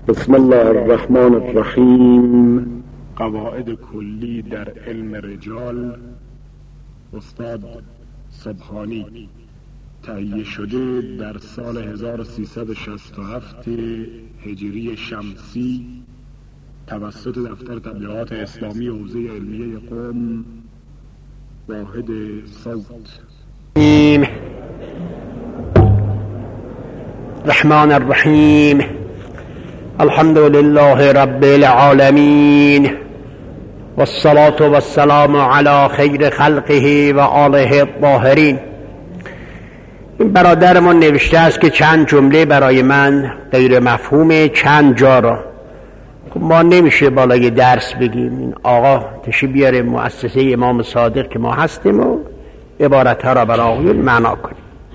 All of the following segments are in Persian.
بسم الله الرحمن الرحیم. قواعد کلی در علم رجال، استاد سبحانی. تهیه شده در سال 1367 هجری شمسی توسط دفتر تبلیغات اسلامی حوزه علمیه قم، واحد صوت. الرحمن الرحیم. الحمد لله رب العالمین والصلاة والسلام علی خیر خلقه و آله الطاهرین. این برادرمون نوشته است که چند جمله برای من غیر مفهومه، چند جا را. خب ما نمیشه بالای درس بگیم این آقا تشریف بیاره مؤسسه امام صادق که ما هستیم و عبارت ها را برای آقایون معنا کنیم.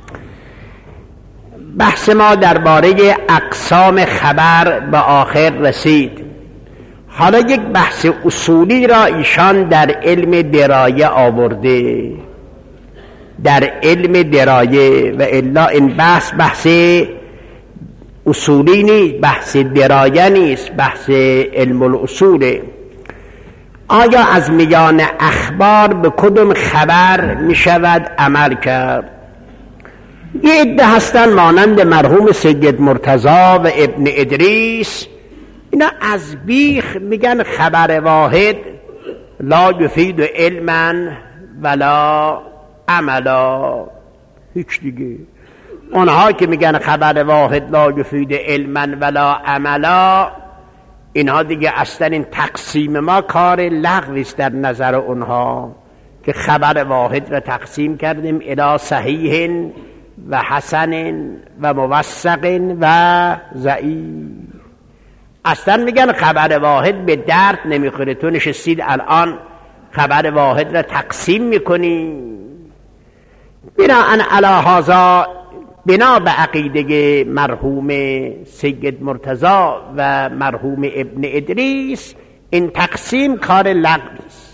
بحث ما درباره اقسام خبر به آخر رسید. حالا یک بحث اصولی را ایشان در علم درایه آورده، در علم درایه، و الا این بحث اصولی نیست، بحث درایه نیست، بحث علم الاصوله. آیا از میان اخبار به کدوم خبر می شود عمل کرد؟ یه عده هستن مانند مرحوم سید مرتضی و ابن ادریس، اینا از بیخ میگن خبر واحد لا یفید علما ولا عملا. هیچ دیگه اونها که میگن خبر واحد لا یفید علما ولا عملا، اینها دیگه اصلا این تقسیم ما کار لغوی است در نظر اونها، که خبر واحد را تقسیم کردیم الی صحیح و حسن و موثق و ضعیف. اصلا میگن خبر واحد به درد نمیخوره. تو نشستید الان خبر واحد را تقسیم میکنی. بناءً علی هذا، بنا به عقیده مرحوم سید مرتضی و مرحوم ابن ادریس، این تقسیم کار لغوی است.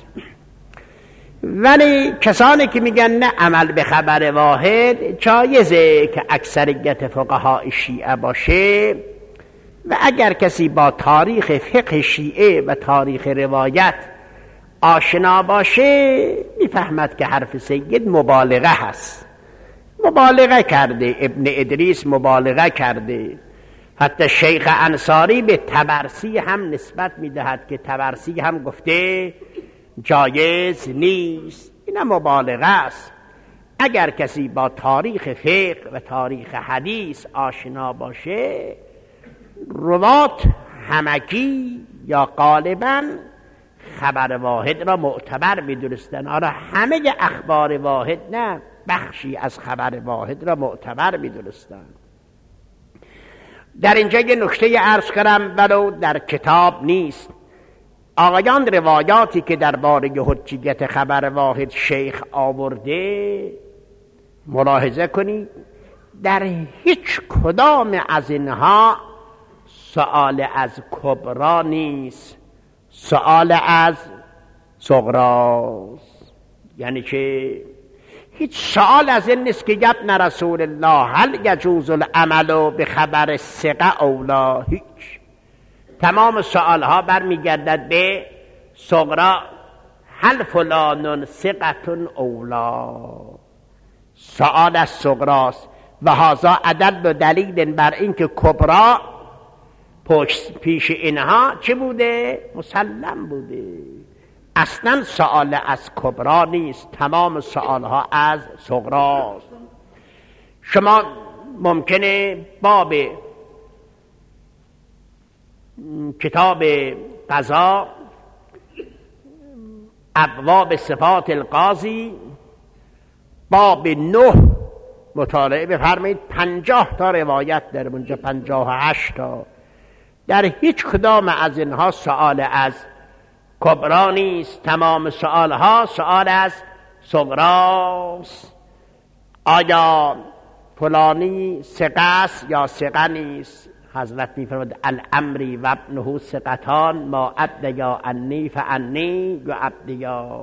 ولی کسانی که میگن نه عمل به خبر واحد جایزه که اکثریت فقهای شیعه باشه، و اگر کسی با تاریخ فقه شیعه و تاریخ روایت آشنا باشه میفهمد که حرف سید مبالغه هست. مبالغه کرده ابن ادریس، مبالغه کرده. حتی شیخ انصاری به طبرسی هم نسبت میدهد که طبرسی هم گفته جایز نیست. این مبالغه است. اگر کسی با تاریخ فقه و تاریخ حدیث آشنا باشه، روات همگی یا غالبا خبر واحد را معتبر می‌دونستند. آره همه اخبار واحد نه، بخشی از خبر واحد را معتبر می‌دونستند. در اینجا یه نکته عرض کنم ولو در کتاب نیست. آقایان روایاتی که درباره حجیت خبر واحد شیخ آورده ملاحظه کنید، در هیچ کدام از اینها سؤال از کبرا نیست، سؤال از صغراست. یعنی که هیچ سؤال از این نیست که ابن رسول الله هل یجوز العمل به خبر ثقه او لا. هیچ. تمام سؤال ها برمیگردد به صغرا، هل فلان ثقة او لا. سؤال از صغراست. و هذا عدد و دلیل بر این که کبرا پیش اینها چه بوده؟ مسلم بوده. اصلا سؤال از کبرا نیست، تمام سؤال ها از صغراست. شما ممکنه باب کتاب قضا، ابواب صفات القاضی، باب 9 مطالعه بفرمایید. 50 تا روایت در اونجا، 58 تا. در هیچ کدام از اینها سؤال از کبرا نیست، تمام سؤال ها سؤال از صغراست. آیا فلانی ثقه است یا ثقه نیست؟ حضرت میفرماد الامری و ابنه ثقتان ما ابدیا انی فانی و ابدیا.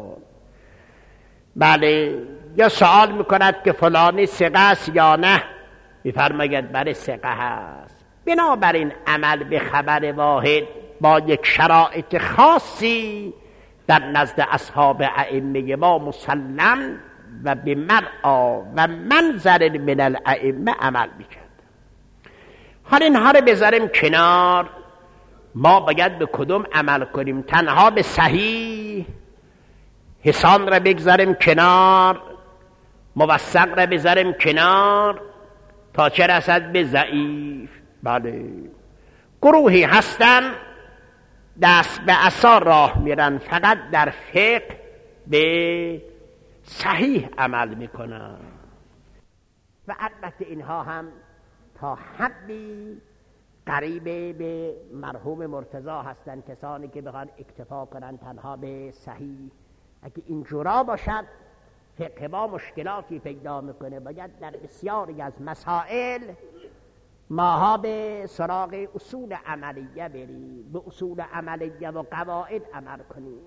بله، یا سوال میکند که فلانی ثقه است یا نه، میفرماید بله ثقه هست. بنابراین عمل به خبر واحد با یک شرایط خاصی در نزد اصحاب ائمه ما مسلم و به مرعا و منظر من الائمه عمل میکرد. حالا اینها رو بذاریم کنار، ما باید به کدوم عمل کنیم؟ تنها به صحیح، حسان را بگذاریم کنار، موثق را بذاریم کنار تا چه رسد به ضعیف. بله، گروهی هستن دست به عصا راه میرن، فقط در فقه به صحیح عمل میکنن و البته اینها هم تا حدی قریب به مرحوم مرتضی هستن، کسانی که بخوان اکتفا کنن تنها به صحیح. اگه اینجورا باشد فقه با مشکلاتی پیدا میکنه، باید در بسیاری از مسائل ماها به سراغ اصول عملیه بریم، به اصول عملیه و قواعد عمل کنیم.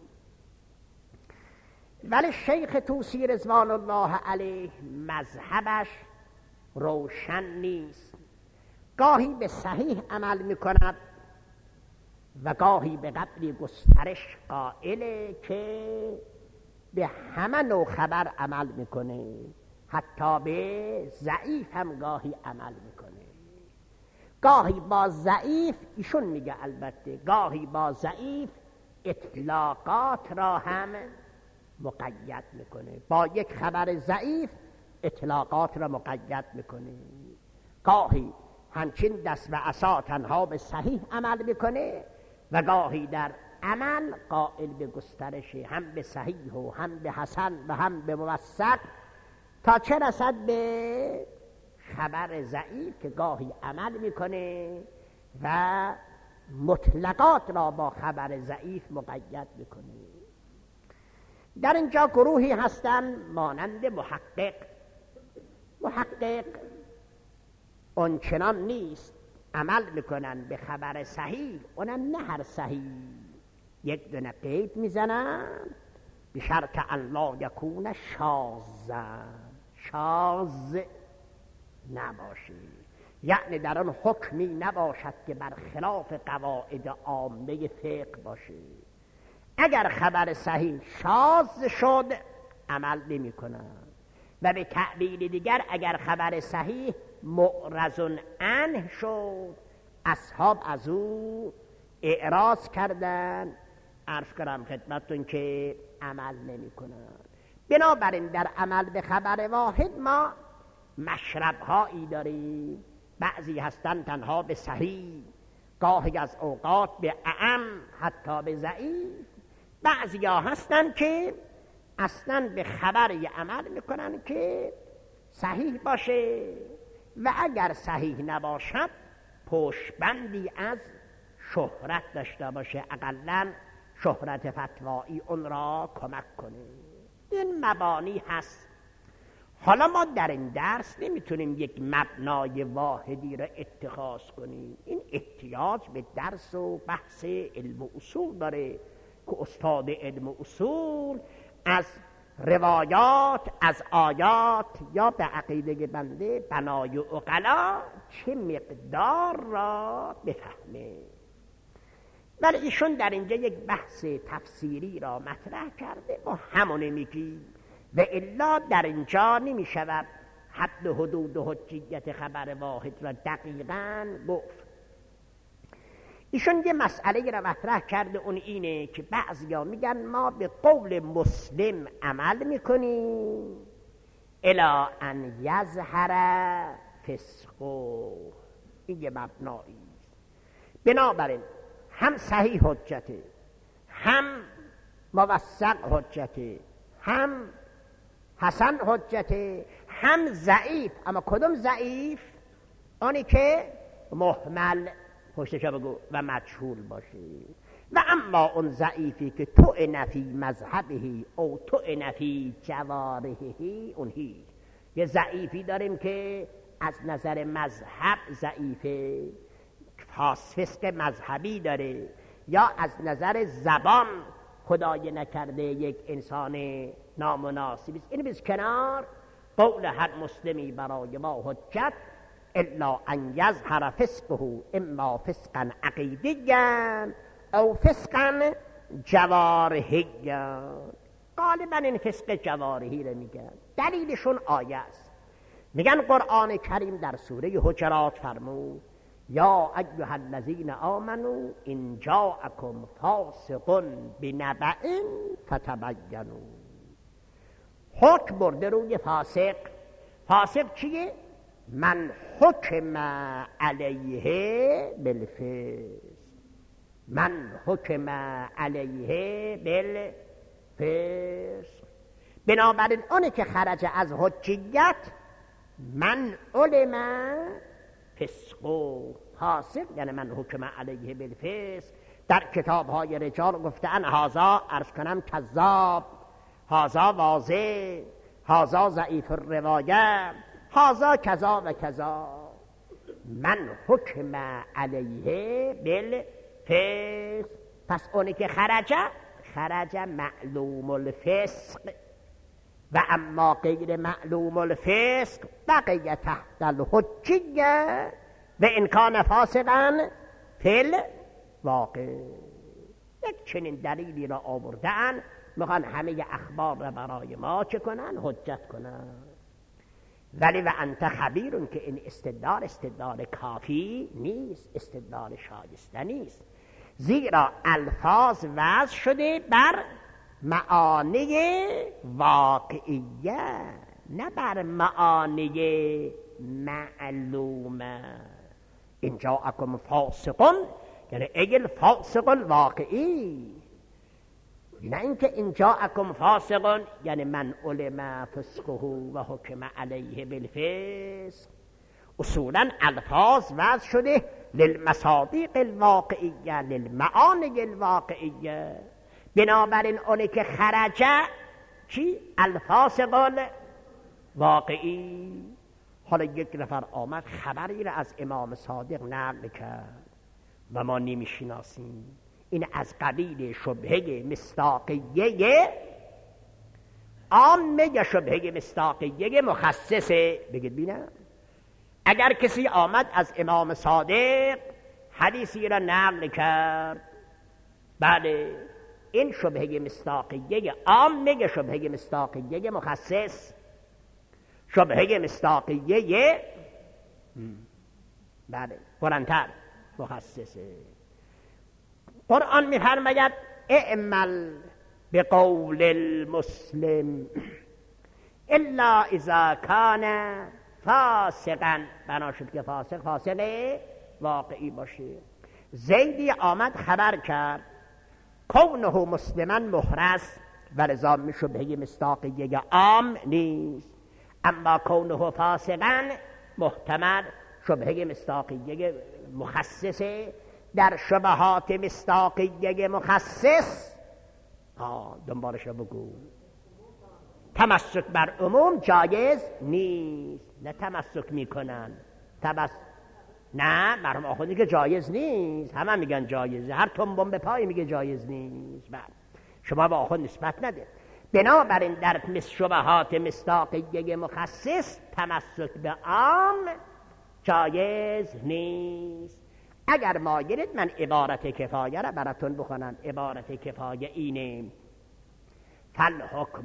ولی شیخ طوسی رضوان الله علیه مذهبش روشن نیست، گاهی به صحیح عمل میکند و گاهی به قدری گسترش قائله که به همه نوع خبر عمل میکنه، حتی به ضعیف هم گاهی عمل میکنه. گاهی با ضعیف، ایشون میگه البته، گاهی با ضعیف اطلاقات را هم مقید میکنه، با یک خبر ضعیف اطلاقات را مقید میکنه. گاهی همچین دست به عصا تنها به صحیح عمل میکنه و گاهی در عمل قائل به گسترش، هم به صحیح و هم به حسن و هم به موثق، تا چه رسد به خبر ضعیف که گاهی عمل میکنه و مطلقات را با خبر ضعیف مقید میکنه. در اینجا گروهی هستن مانند محقق اونچنان نیست، عمل میکنن به خبر صحیح، اونم نه هر صحیح، یک دونه قید میزنن به شرط الله یکون شاذ نباشه، یعنی در آن حکمی نباشد که بر خلاف قواعد عامه فقه باشه. اگر خبر صحیح شاذ شد عمل نمی کنن و به تعبیر دیگر اگر خبر صحیح معرض عنه شد اصحاب از او اعراض کردن، عرض کنم خدمتتون که عمل نمی کنن. بنابراین در عمل به خبر واحد ما مشرب هایی داریم، بعضی هستن تنها به صحیح، گاهی از اوقات به اعم حتی به ضعیف، بعضی ها هستن که اصلا به خبری عمل میکنن که صحیح باشه و اگر صحیح نباشد پشتبندی از شهرت داشته باشه، اقلن شهرت فتوایی اون را کمک کنه. این مبانی هست. حالا ما در این درس نمیتونیم یک مبنای واحدی را اتخاذ کنیم، این احتیاج به درس و بحث علم و اصول داره که استاد علم و اصول از روایات، از آیات یا به عقیده بنده بنای عقلا چه مقدار را بفهمه. ولی ایشون در اینجا یک بحث تفسیری را مطرح کرده، با همونه میگی و الا در اینجا نمی شود حد و حدود و حجیت خبر واحد را دقیقاً گفت. ایشون یه مسئله را مطرح کرده، اون اینه که بعضیا میگن ما به قول مسلم عمل میکنیم الی ان یظهر فسقه، این یه مبنایی. بنابراین هم صحیح حجته، هم موثق حجته، هم حسن حجته، هم ضعیف. اما کدوم ضعیف؟ آنی که محمل پشتشا بگو و مجهول باشه. و اما اون ضعیفی که طعن فی مذهبه او طعن فی جوارحه، اون هیچ. یه ضعیفی داریم که از نظر مذهب ضعیفه، فسق مذهبی داره، یا از نظر زبان خدای نکرده یک انسان نامناسبی است. این بیز کنار، قول هر مسلمی برای ما حجت الا ان یظهر فسقه اما فسقا عقیدیا او فسقا جوارحیا. غالبا این فسق جوارحی رو میگن. دلیلشون آیه است. میگن قرآن کریم در سوره حجرات فرمود یا ایها الذین آمنوا ان جاءکم فاسق بنبأ فتبینوا. حکم برده روی فاسق. فاسق چیه؟ من حکم علیه بالفسق. من حکم علیه بالفسق. بنابراین اونی که خرج از حجیت من علم فسقو فاسق، یعنی من حکم علیه بالفسق. در کتاب‌های رجال گفتن هذا عرض کنم کذاب، هذا واضح، هذا ضعیف الروایه، هذا کذا و کذا. من حکم علیه بالفسق. پس اونی که خرج معلوم الفسق و اما غیر معلوم الفسق بقیه تحت الحجیه و ان کان فاسقا فی الواقع. یک چنین دلیلی را آوردن، میخوان همه اخبار را برای ما چه کنن؟ حجت کنن. ولی و انت خبیرون که این استدلال کافی نیست، استدلال شایسته نیست، زیرا الفاظ وضع شده بر معانی واقعیه نه بر معانی معلومه. اینجا اکم فاسقون یعنی ایل فاسق الواقعی، نه اینکه اینجا اکم فاسقون یعنی من علم فسقه و حکم علیه بالفسق. اصولا الفاظ وضع شده للمصادیق الواقعیه للمعانی الواقعیه. بنابراین اونی که خرجه چی؟ الفاسق واقعی. حالا یک نفر آمد خبری را از امام صادق نقل کرد و ما نمیشناسیم، این از قبیل شبهه مصداقیه عامه یا شبهه مصداقیه مخصصه. بگید بینم اگر کسی آمد از امام صادق حدیثی را نقل کرد، بله این شبهه مصداقیه عامه یا شبهه مصداقیه مخصص؟ شبهه مصداقیه بله بلندتر مخصصه. قرآن می‌فرماید اعمل بقول المسلم الا اذا کان فاسقا. بنا شد که فاسق واقعی باشه. زیدی آمد خبر کرد کونه مسلما محرز و لذا شبهه مصداقیه عام نیست، اما کونه فاسقا محتمل شبهه مصداقیه مخصصه. در شبهات مصداقیه مخصص دنبالش رو بگو. تمسک بر عموم جایز نیست. نه تمسک میکنن نه مرحوم آخوندی که جایز نیست، همه میگن جایزه، هر تنبون به پای میگه جایز نیست. شما با آخوند نسبت نده. بنابراین در شبهات مصداقیه مخصص تمسک به عام جایز نیست. اگر مایلید من عبارت کفایه را براتون بخونم. عبارت کفایه اینه فالحکم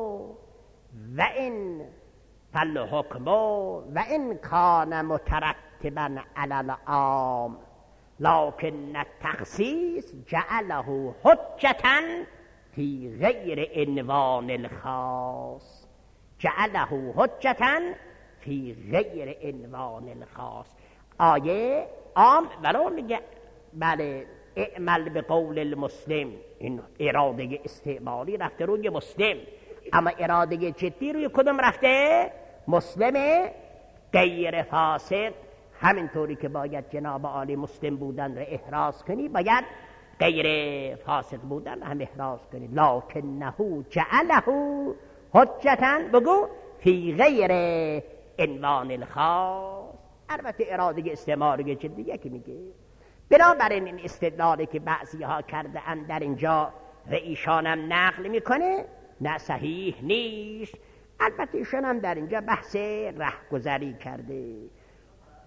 و این کان مترتبا علی العام لکن التخصیص جعله حجتا فی غیر عنوان الخاص. جعله حجتا فی غیر عنوان الخاص. آیه عام ولو میگه بله اعمل به قول المسلم، این اراده استعمالی رفته روی مسلم، اما اراده جدی روی کدوم رفته؟ مسلم غیر فاسق. همینطوری که باید جناب عالی مسلم بودن را احراز کنی، باید غیر فاسق بودن هم احراز کنی. لکنه جعله حجتا بگو فی غیر عنوان الخاص. البته اراده استعمالی جدی یکی میگه. بنابراین این استدلالی که بعضی ها کرده اند در اینجا و ایشانم نقل میکنه نه صحیح نیست. البته ایشان هم در اینجا بحث رهگذری کرده.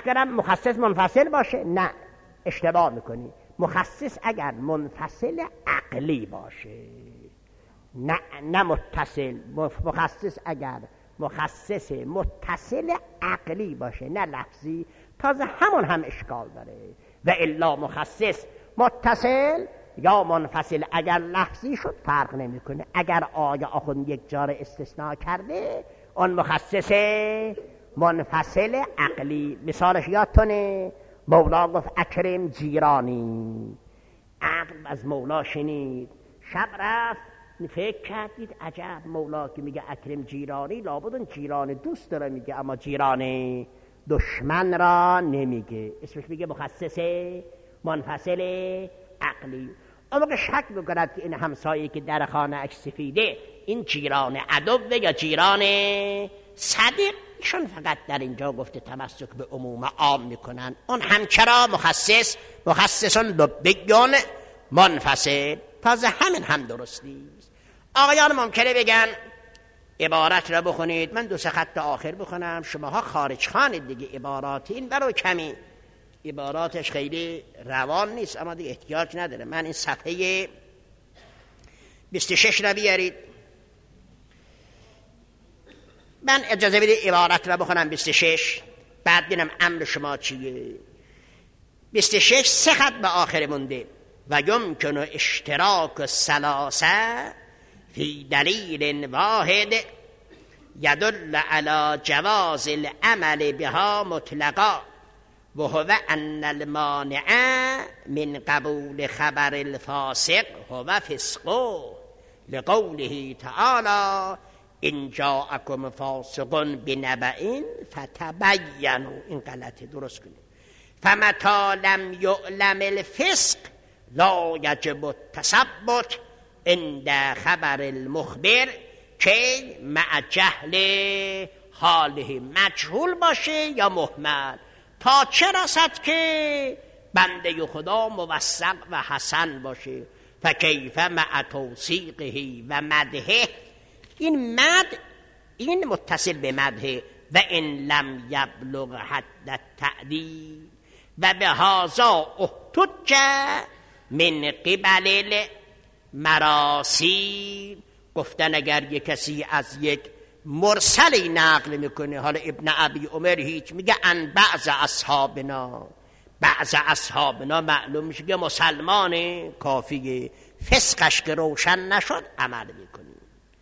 کردم مخصص منفصل باشه؟ نه، اشتباه میکنی. مخصص اگر منفصل عقلی باشه، نه متصل. مخصص اگر مخصص متصل عقلی باشه، نه لفظی، تازه همون هم اشکال داره. و الا مخصص متصل یا منفصل اگر لفظی شد فرق نمیکنه. اگر آیا آخوند یک جا رو استثناء کرده، اون مخصص منفصل عقلی. مثالش یادتونه مولا گفت اکرم جیرانی. عقل از مولا شنید، شب رفت فکر کردید عجب، مولا که میگه اکرم جیرانی، لابد اون جیران دوست داره میگه، اما جیران دشمن را نمیگه. اسمش میگه مخصص منفصل عقلی. اما که شک بکند که این همسایه که در خانه اش سفیده این جیران عدوه یا جیران صدیق، ایشون فقط در اینجا گفته تمسک به عموم عام میکنن. اون همچرا مخصصون لبیون منفصل، تازه همین هم درست نیست. آقایان ممکنه بگن عبارت را بخونید، من 2 خط آخر بخونم، شماها خارج خانید دیگه. عبارات این برای کمی، عباراتش خیلی روان نیست، اما دیگه احتیاج نداره. من این صفحه 26 را بیارید، من اجازه بدید عبارت را بخونم 26، بعد ببینم امر شما چیه. 26 3 خط به آخر مونده. و یمکن اشتراک الثلاثه فی دلیل واحد یدل علی جواز العمل بها مطلقا و هو ان المانع من قبول خبر الفاسق هو فسق لقوله تعالی ان جاءکم فاسق بنبأ فتبینوا. این غلطه، درست کنید. فمتى لم یعلم الفسق لا یجب التثبت عند خبر المخبر که مع جهل حاله، مجهول باشه یا مهمل، تا چه رسد که بنده خدا موثق و حسن باشه. فکیف مع توثیقه و مدحه. این مد، این متصل به مدحه. و ان لم یبلغ حد التعدیل و به هذا احتج من قبل المراسیل. گفتن اگر یک کسی از یک مرسلی نقل میکنه، حالا ابن ابی عمر هیچ میگه ان بعض اصحابنا، بعض اصحابنا معلوم میشه که مسلمان کافیه، فسقش که روشن نشد عمل میکنه.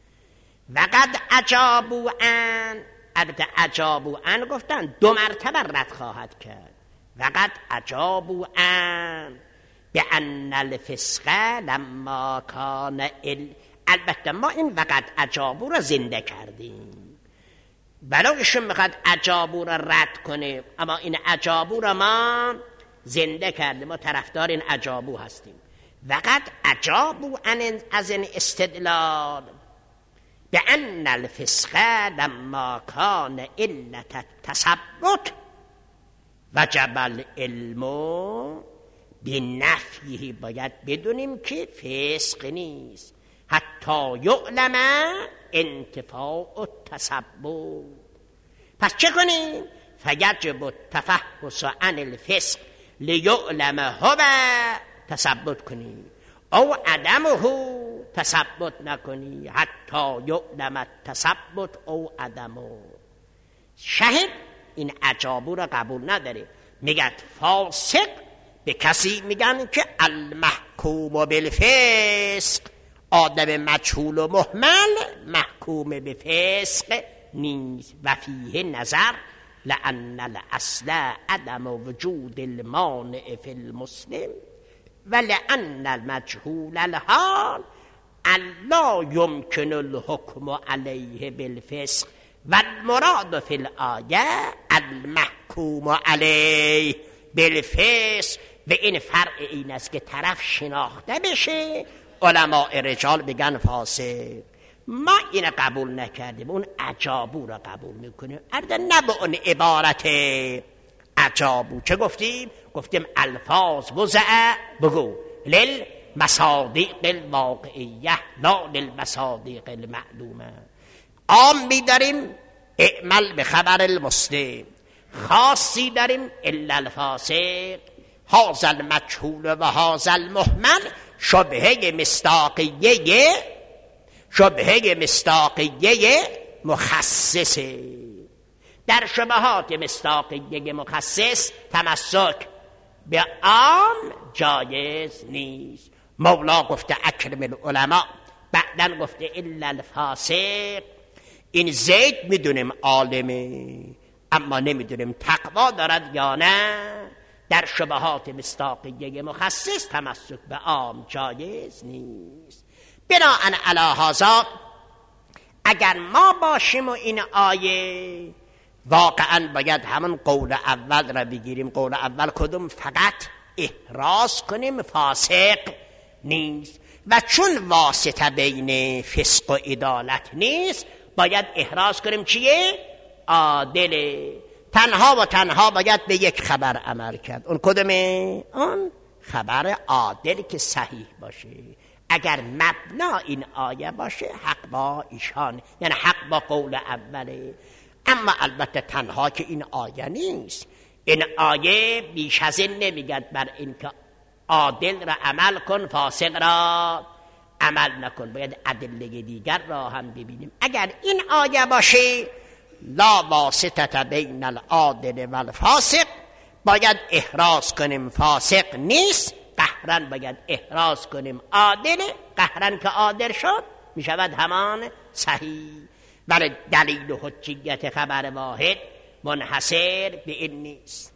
وقد اجابوا ان، البته اجابوا ان گفتن 2 مرتبه رد خواهد کرد. وقد اجابوا ان بأن الفسق لما کان البته ما این وقت اجابو را زنده کردیم، بلایشون میخواد اجابو را رد کنه، اما این اجابو را ما زنده کردیم، ما طرفدار این اجابو هستیم. وقت اجابو از این استدلال بأن الفسق لما کان علت التثبت وجب العلم بنفیه. باید بدونیم که فسق نیست حتی یعلم انتفاع التثبت. پس چه کنیم؟ فیجب التفحص عن الفسق لیعلم هو، تثبت کنیم، او عدمه، تثبت نکنی حتی یعلم التثبت او عدمه. شاهد این اجابو را قبول نداره، میگه فاسق به کسی میگن که المحکوم بالفسق، آدم مجهول و مهمل محکوم به فسق نیست. و فیه نظر لأن الاصل عدم وجود المانع فی المسلم و لأن المجهول الحال لا يمكن الحكم علیه بالفسق و المراد فی الآیه المحکوم علیه بالفسق. و این فرع این است که طرف شناخته بشه، علماء رجال بگن فاسق. ما این قبول نکردیم، اون اجابو را قبول میکنیم. ارده نه به اون عبارت اجابو. چه گفتیم؟ گفتیم الفاظ وضع بگو للمصادیق الواقعیه لا للمصادیق المعلومه. عام میداریم اعمل به خبر المسلم خاصی داریم الا الفاسق، هذا المجهول و هذا المهمل شبهه مصداقیه مخصصه. در شبهات مصداقیه مخصص تمسک به عام جایز نیست. مولا گفته اکرم العلماء، بعدن گفته الا الفاسق. این زید میدونیم عالمه اما نمیدونیم تقوا دارد یا نه. در شبهات مصداقیه مخصص تمسک به عام جایز نیست. بناء علی هذا اگر ما باشیم و این آیه واقعا باید همون قول اول را بگیریم. قول اول کدوم؟ فقط احراز کنیم فاسق نیست، و چون واسطه بین فسق و عدالت نیست باید احراز کنیم چیه؟ عادله. تنها و تنها باید به یک خبر عمل کرد. اون کدومه؟ اون خبر عادل که صحیح باشه. اگر مبنا این آیه باشه حق با ایشان، یعنی حق با قول اوله. اما البته تنها که این آیه نیست، این آیه بیش از این نمیگد بر این که عادل را عمل کن فاسق را عمل نکن. باید ادله دیگر را هم ببینیم. اگر این آیه باشه لا واسطه بین العادل و الفاسق، باید احراز کنیم فاسق نیست، قهرن باید احراز کنیم عادل. قهرن که عادل شد می شود همان صحیح. ولی دلیل و حجیت خبر واحد منحصر به این نیست.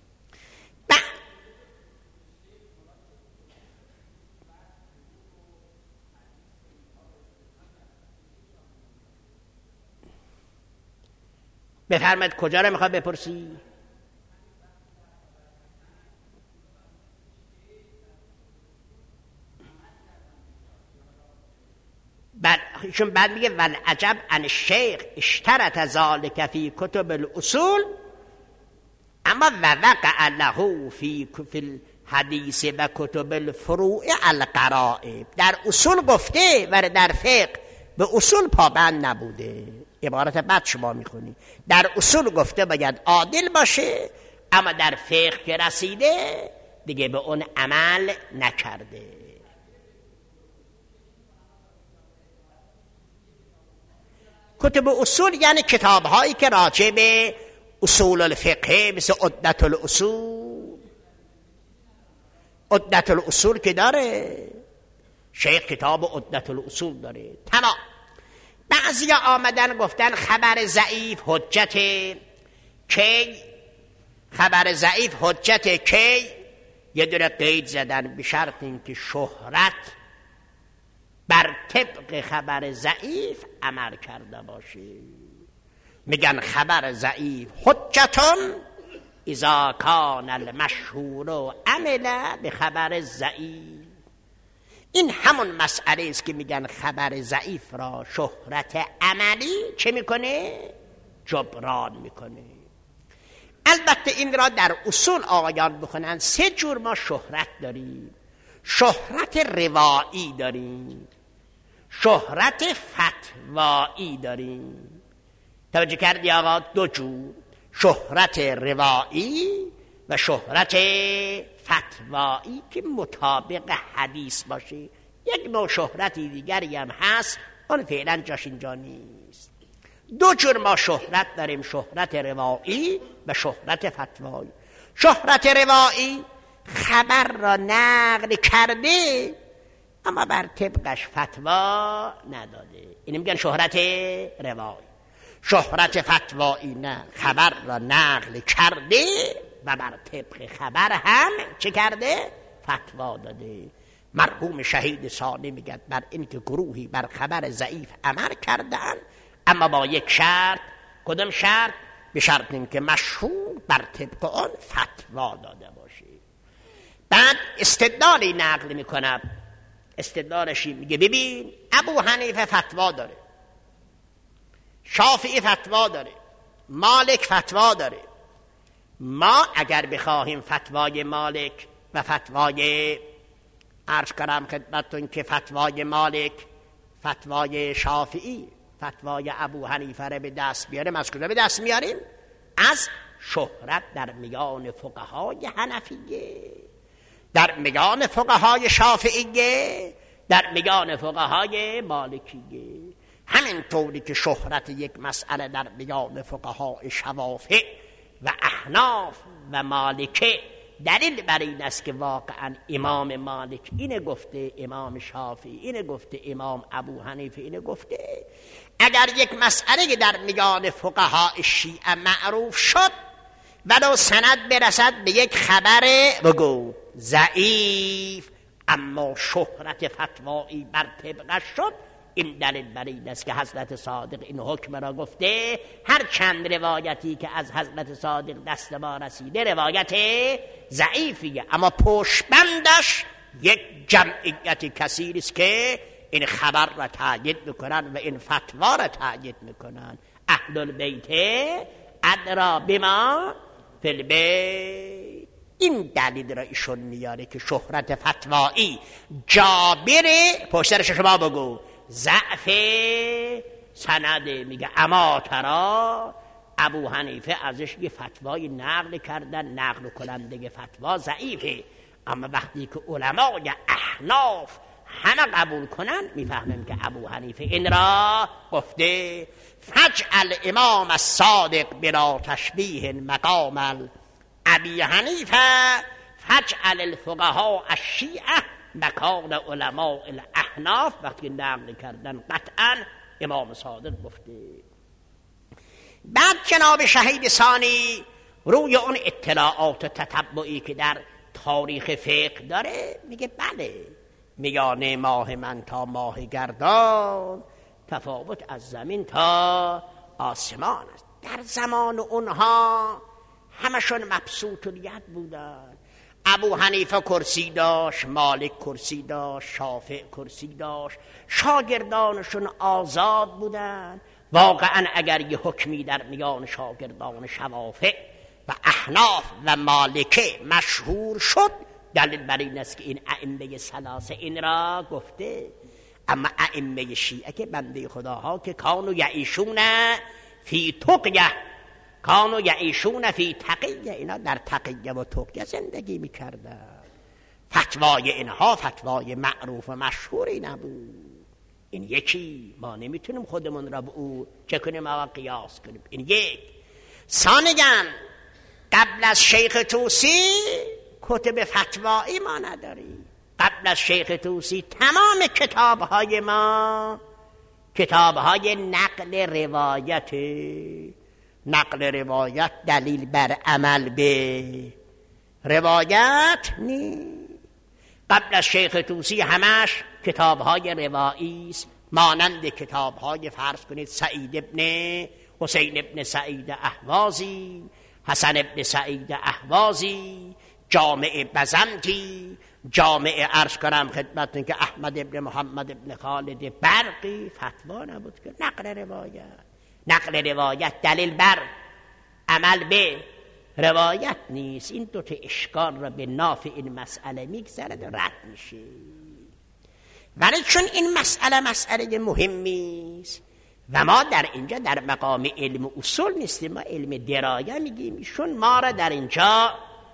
بفرمایید کجا رو میخواد بپرسی؟ بعد میگه والعجب عن الشیخ اشترط ذلك فی کتب الاصول اما وقع له فی الحدیث و کتب الفروع الغرائب. در اصول گفته و در فقه به اصول پابند نبوده. عبارت بعد شما میخونی در اصول گفته باید عادل باشه، اما در فقه که رسیده دیگه به اون عمل نکرده. کتب اصول یعنی کتاب هایی که راجع به اصول الفقه، مثل عدت الاصول. عدت الاصول که داره شیخ، کتاب عدت الاصول داره. تمام. بعضی آمدن گفتن خبر ضعیف حجت کی؟ خبر ضعیف حجت کی؟ یه دونه قید زدن به شرط اینکه شهرت بر طبق خبر ضعیف عمل کرده باشه. میگن خبر ضعیف حجتون اذا کان المشهور و عمل به خبر ضعیف. این همون مسئله است که میگن خبر ضعیف را شهرت عملی چه میکنه؟ جبران میکنه. البته این را در اصول آقایان بخونن 3 جور ما شهرت داریم. شهرت روایی داریم، شهرت فتوایی داریم. توجه کردی آقا؟ 2 جور، شهرت روایی و شهرت فتوایی که مطابق حدیث باشه. یک نوع شهرتی دیگری هم هست، اون فعلا جاش اینجا نیست. 2 جور ما شهرت داریم، شهرت روایی و شهرت فتوایی. شهرت روایی خبر را نقل کرده اما بر طبقش فتوا نداده، اینو میگن شهرت روایی. شهرت فتوایی نه، خبر را نقل کرده و بر طبق خبر هم چه کرده؟ فتوا داده. مرحوم شهید سالی میگه بر اینکه گروهی بر خبر ضعیف عمل کردن، اما با یک شرط. کدام شرط؟ به شرط اینکه مشهور بر طبق آن فتوا داده باشه. بعد استدلالی نقل میکنه. استدلالشی میگه ببین ابو حنیفه فتوا داره، شافعی فتوا داره، مالک فتوا داره. ما اگر بخواهیم فتوای مالک و فتوای عرض کنم خدمتتون که فتوای مالک، فتوای شافعی، فتوای ابو حنیفه رو به دست بیاریم، از کجا به دست میاریم؟ از شهرت در میان فقهای حنفیه، در میان فقهای شافعیه، در میان فقهای مالکیه. همینطوری که شهرت یک مسئله در میان فقهای شوافع و احناف و مالکه دلیل بر این است که واقعا امام مالک اینه گفته، امام شافعی اینه گفته، امام ابو حنیفه اینه گفته. اگر یک مسئله در میان فقهای شیعه معروف شد ولو سند برسد به یک خبر بگو ضعیف، اما شهرت فتوایی بر طبقش شد، این دلیل بر این است که حضرت صادق این حکم را گفته. هر چند روایتی که از حضرت صادق دست ما رسیده روایت ضعیفیه، اما پشتبندش یک جمعیت کثیری است که این خبر را تأیید میکنن و این فتوا را تأیید میکنن. اهل البیت ادرا بما فی البیت. این دلیل را ایشون میاره که شهرت فتوایی جابره، پشترش شما بگو ضعف سنده. میگه اما ترا ابو حنیفه ازش یه فتوای نقل کردن، نقل کننده فتوا ضعیفه، اما وقتی که علمای احناف همه قبول کنن میفهمیم که ابو حنیفه این را گفته. فجعل امام الصادق بلا تشبیه مقام ابی حنیفه فجعل الفقهاء الشیعه مکان علماء الاحناف. وقتی نقل کردن قطعا امام صادق گفته. بعد جناب شهید ثانی روی اون اطلاعات تتبعی که در تاریخ فقه داره میگه بله، میان ماه من تا ماه گردان تفاوت از زمین تا آسمان است. در زمان اونها همشون مبسوط الید بودن. ابو حنیفه کرسی داشت، مالک کرسی داشت، شافع کرسی داشت، شاگردانشون آزاد بودن. واقعا اگر یه حکمی در میان شاگردان شوافع و احناف و مالکه مشهور شد دلیل بر این است که این ائمه ثلاثه این را گفته. اما ائمه شیعه که بنده خداها که کانوا یعیشون فی تقیه، کانوا یعیشون فی تقیه، اینا در تقیه و تقیه زندگی میکردن. فتوای اینها فتوای معروف و مشهوری نبود. این یکی، ما نمیتونیم خودمون را به او چه کنیم و قیاس کنیم. این یک. ثانیاً قبل از شیخ طوسی کتب فتوایی ما نداریم. قبل از شیخ طوسی تمام کتابهای ما کتابهای نقل روایت. نقل روایت دلیل بر عمل به روایت نیست. قبل از شیخ طوسی همش کتابهای روایی است، مانند کتابهای فرض کنید سعید ابن حسین ابن سعید اهوازی، حسن ابن سعید اهوازی، جامع بزمتی، جامع عرض کنم خدمتتون که احمد ابن محمد ابن خالد برقی. فتوا نبود که نقل روایت. نقل روایت دلیل بر عمل به روایت نیست. این دوتا اشکال را به نافع این مسئله میگذرد و رد میشه. ولی چون این مسئله مهمی است و ما در اینجا در مقام علم اصول نیستیم، ما علم درایه میگیم، ایشون ما را در اینجا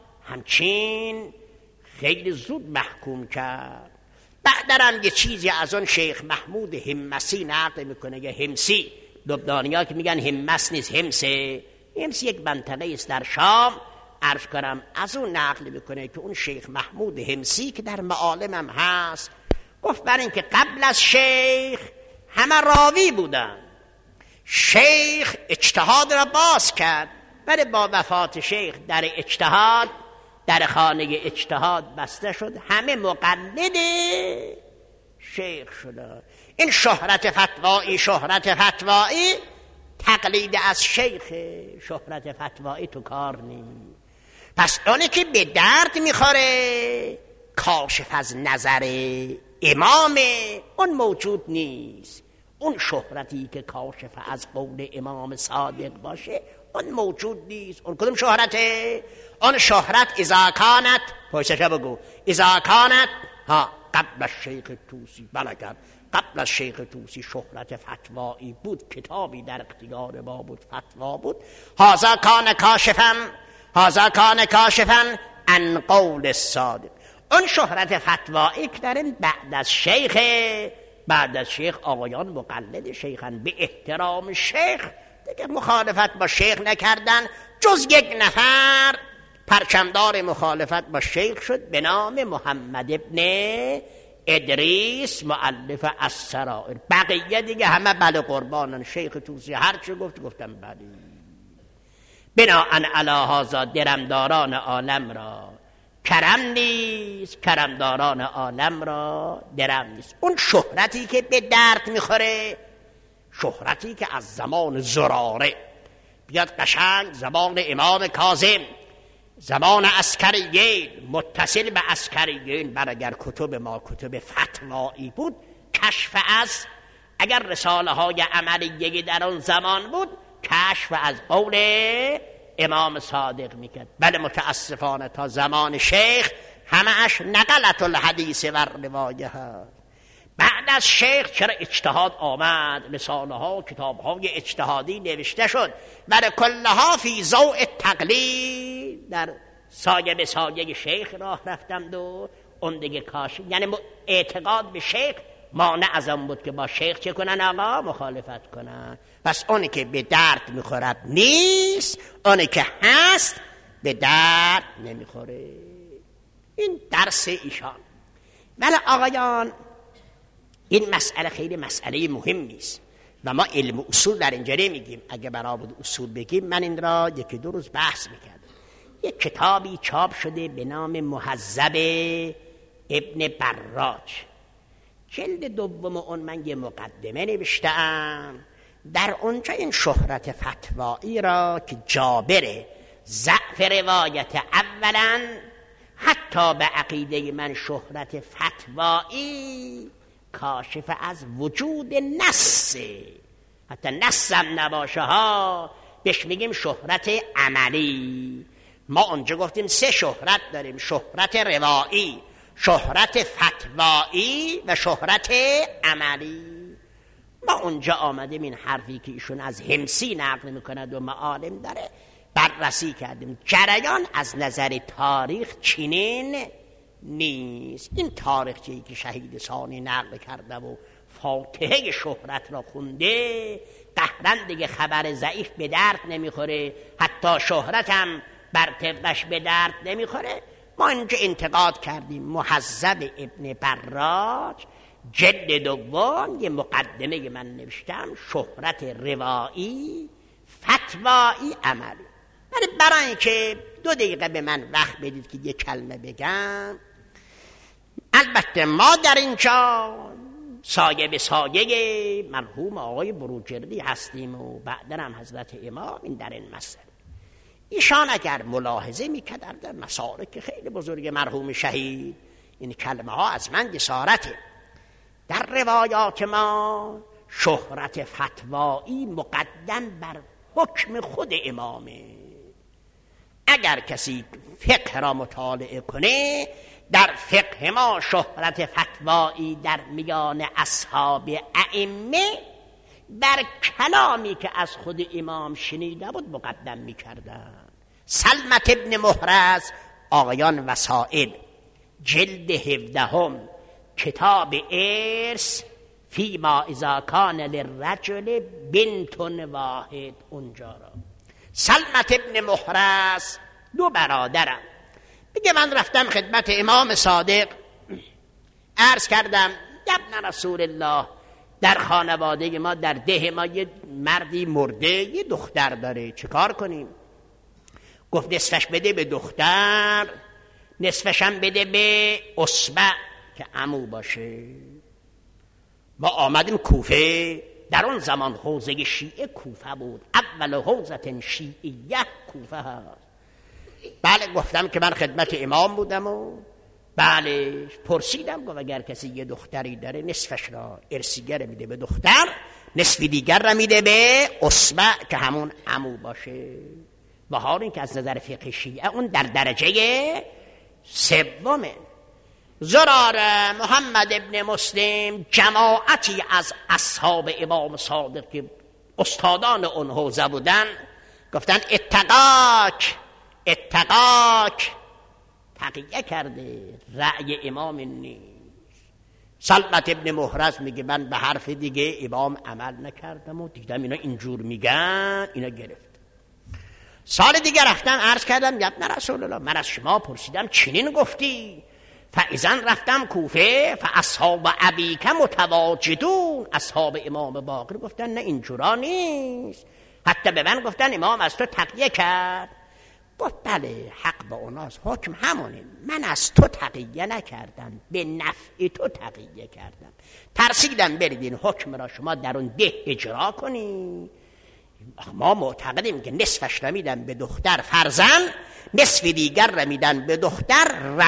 همچین خیلی زود محکوم کرد. بعدم یه چیزی از اون شیخ محمود همسی نقل میکنه، یا همسی، لبنانی‌ها که میگن همس نیست همسه، همس یک منطقه است در شام، عرض کنم از اون نقل میکنه که اون شیخ محمود همسی که در معالم هم هست گفت بر این که قبل از شیخ همه راوی بودن، شیخ اجتهاد را باز کرد، ولی با وفات شیخ در اجتهاد، در خانه اجتهاد بسته شد، همه مقلد شیخ شدن. این شهرت فتوایی تقلید از شیخ، شهرت فتوایی تو کار نیست. پس اونی که به درد میخوره کاشف از نظر امام اون موجود نیست. اون شهرتی که کاشف از قول امام صادق باشه اون موجود نیست. اون کدوم شهرته؟ اون شهرت اذا کانت، پوششه بگو، اذا کانت قبل الشیخ طوسی، بلکن قبل از شیخ طوسی شهرت فتوایی بود، کتابی در اختیار ما بود، فتوا بود. هذا کان کاشفا عن قول الصادق. اون شهرت فتوایی که دارن بعد از شیخ آقایان مقلد شیخن، به احترام شیخ دیگه مخالفت با شیخ نکردن، جز یک نفر پرچمدار مخالفت با شیخ شد به نام محمد ابن ادریس مؤلف السرائر. بقیه دیگه همه بله قربانن. شیخ طوسی هر چه گفتم بله. بناءً علی هذا درمداران عالم را کرم نیست، کرمداران عالم را درم نیست. اون شهرتی که به درد میخوره، شهرتی که از زمان زراره بیاد قشنگ زمان امام کاظم، زمان عسکریین، متصل به عسکریین، بر اگر کتب ما کتب فتوایی بود، کشف از، اگر رساله های عملیه در اون زمان بود، کشف از قول امام صادق میکرد. بله متاسفانه تا زمان شیخ همه‌اش نقلت الحدیث و روایه هست. بعد از شیخ چرا اجتهاد آمد، رساله ها، کتاب های اجتهادی نوشته شد، برای کلها فی ضوء تقلید، در سایه به سایه شیخ راه رفتند و اون دیگه کاشی، یعنی اعتقاد به شیخ مانع از آن بود که با شیخ چه کنن آقا؟ مخالفت کنن. پس اونی که به درد میخورد نیست، اونی که هست به درد نمیخوره. این درس ایشان. بله آقایان، این مسئله خیلی مسئله مهمی است و ما علم اصول در اینجا نمیگیم. اگه برای بود اصول بگیم من این را یکی دو روز بحث میکردم. یک کتابی چاپ شده به نام مهذب ابن براج، جلد دوم اون من یه مقدمه نوشتم. در اونجا این شهرت فتوایی را که جابر ضعف روایت، اولا حتی به عقیده من شهرت فتوایی کاشف از وجود نص، حتی نص هم نباشه ها، بهش میگیم شهرت عملی. ما اونجا گفتیم سه شهرت داریم: شهرت روایی، شهرت فتوایی و شهرت عملی. ما اونجا آمدیم این حرفی که ایشون از همسی نقل میکند و معالم داره بررسی کردیم. جریان از نظر تاریخ چنین نیست. این تاریخچه‌ای که شهید ثانی نقل کرده و فاتحه شهرت را خونده، قهرن دیگه خبر ضعیف به درد نمیخوره، حتی شهرت هم بر طبقش به درد نمیخوره. ما اینجا انتقاد کردیم. مهذب ابن براج جلد دوم یه مقدمه من نوشتم: شهرت روایی، فتوایی، عملی. برای اینکه 2 دقیقه به من وقت بدید که یه کلمه بگم. البته ما در اینجا سایه به سایه مرحوم آقای بروجردی هستیم و بعدن هم حضرت امام. این در این مسئله ایشان اگر ملاحظه میکردن در مسالک خیلی بزرگ مرحوم شهید، این کلمه ها از من جسارته. در روایات ما شهرت فتوایی مقدم بر حکم خود امامه. اگر کسی فقه را مطالعه کنه، در فقه ما شهرت فتوایی در میان اصحاب ائمه بر کلامی که از خود امام شنیده بود مقدم میکردن. سلمت ابن محرز، آقایان وسائل، جلد 17 کتاب ارث، فی ما اذا کان للرجل بنت واحد، اونجا را سلمت ابن محرز 2 برادرم بگه من رفتم خدمت امام صادق، عرض کردم ابن رسول الله، در خانواده ما، در ده ما یه مردی مرده، یه دختر داره، چه کار کنیم؟ گفت نصفش بده به دختر، نصفش هم بده به اصبع که عمو باشه. ما آمدیم کوفه. در اون زمان حوزه شیعه کوفه بود، اول حوزه شیعیه کوفه هست. بله گفتم که من خدمت امام بودم و بله پرسیدم، گفت اگر کسی یه دختری داره نصفش را ارثیگر میده به دختر، نصف دیگر را میده به اصبع که همون عمو باشه. و حال این که از نظر فقه شیعه اون در درجه 3. زرار محمد ابن مسلم جماعتی از اصحاب امام صادق که استادان اون حوزه بودن گفتن اتقاک تقیه کرده، رأی امام نیست. سلمت ابن محرز میگه من به حرف دیگه امام عمل نکردم و دیدم اینا اینجور میگن، اینا گرفت. سال دیگه رفتم عرض کردم یا ابن رسول الله من از شما پرسیدم چنین گفتی؟ فاذن رفتم کوفه فاصحاب ابیک متواجدون، اصحاب امام باقر گفتن نه اینجورا نیست، حتی به من گفتن امام از تو تقیه کرد. گفت بله حق با اوناست، حکم همونه، من از تو تقیه نکردم، به نفع تو تقیه کردم، ترسیدم برید این حکم را شما در اون ده اجرا کنی. ما معتقدیم که نصفش را میدن به دختر فرزن، نصف دیگر را میدن به دختر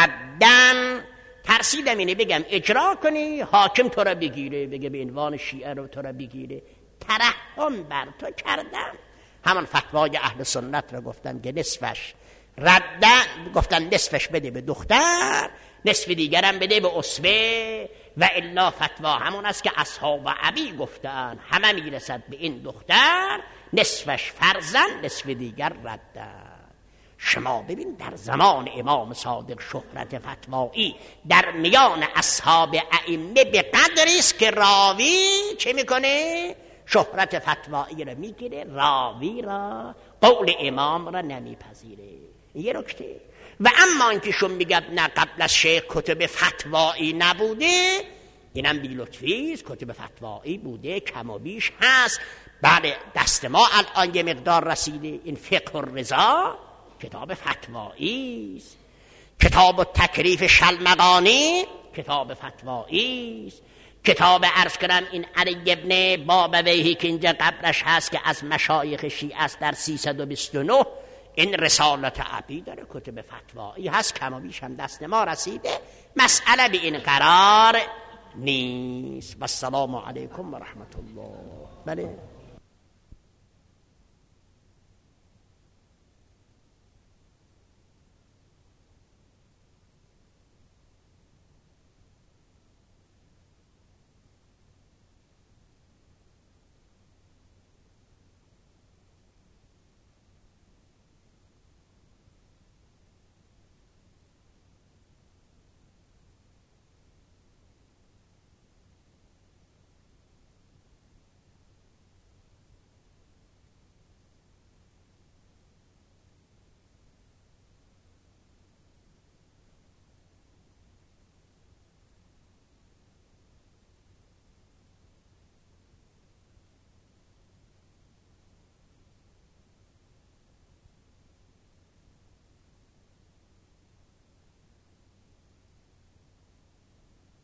ردن. ترسیدم اینه بگم اجرا کنی حاکم تو را بگیره، بگه به عنوان شیعه رو تو را بگیره. ترحم بر تو کردم، همان فتوای اهل سنت را گفتم که نصفش ردن، گفتن نصفش بده به دختر، نصف دیگرم بده به عصبه، و الا فتوا همون است که اصحاب عبی گفتن همه میرسد به این دختر، نصفش فرزن نصف دیگر ردن. شما ببین در زمان امام صادق شهرت فتوایی در میان اصحاب ائمه به قدری است که راوی چه میکنه؟ شهرت فتوایی را میگیره، راوی را قول امام را نمیپذیره. یه نکته. و اما اینکه شما میگه نه قبل از شیخ کتب فتوایی نبوده، اینم بی لطفی است، کتب فتوایی بوده، کم و بیش هست. بله دست ما الان یه مقدار رسیده. این فقه الرضا کتاب فتوایی است، کتاب التکریف شلمغانی کتاب فتوایی است، کتاب عرض کنم این علی ابن بابویهی که اینجا قبلش هست که از مشایخ شیعه است در 329، این رسالت عبی داره، کتب فتوایی هست، کم و بیش هم دست ما رسیده. مسئله به این قرار نیست. و السلام علیکم و رحمت الله. بله